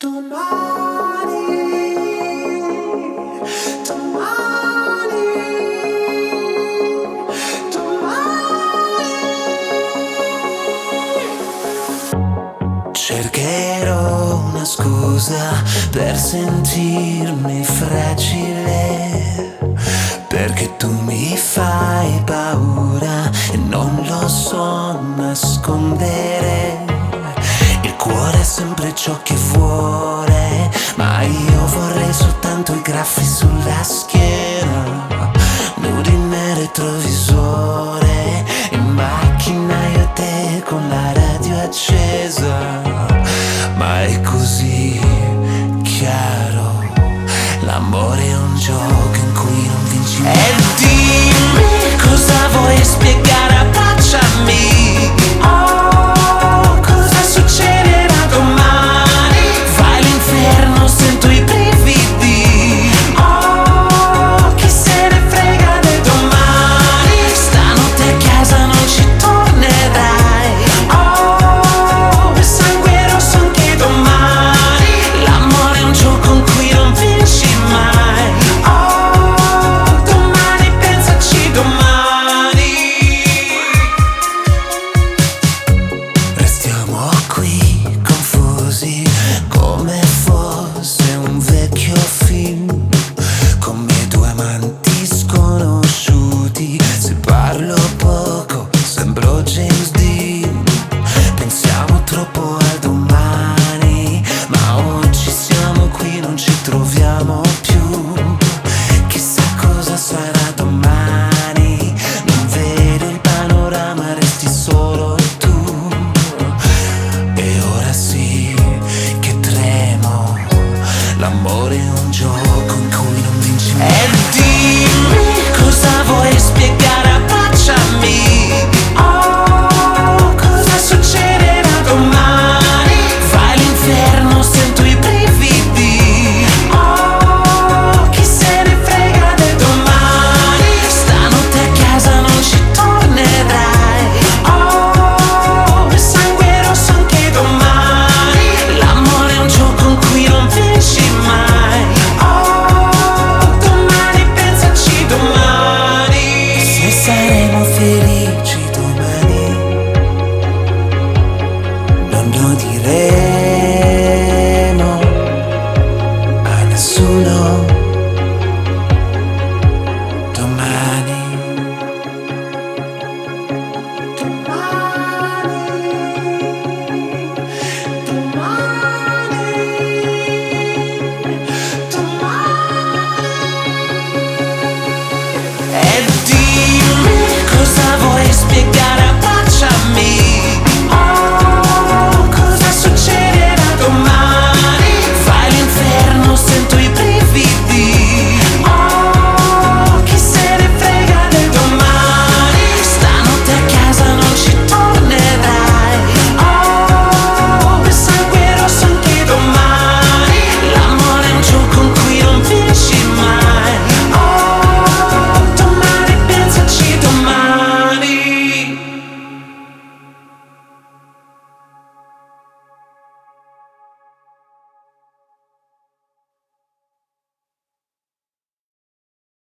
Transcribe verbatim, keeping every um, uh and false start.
Domani, domani, domani. Cercherò una scusa per sentirmi fragile, perché tu mi fai paura e non lo so nascondere. Il cuore è sempre ciò che vuole, ma io vorrei soltanto i graffi sulla schiena, nudi nel retrovisore, in macchina io e te con la radio accesa. Ma è così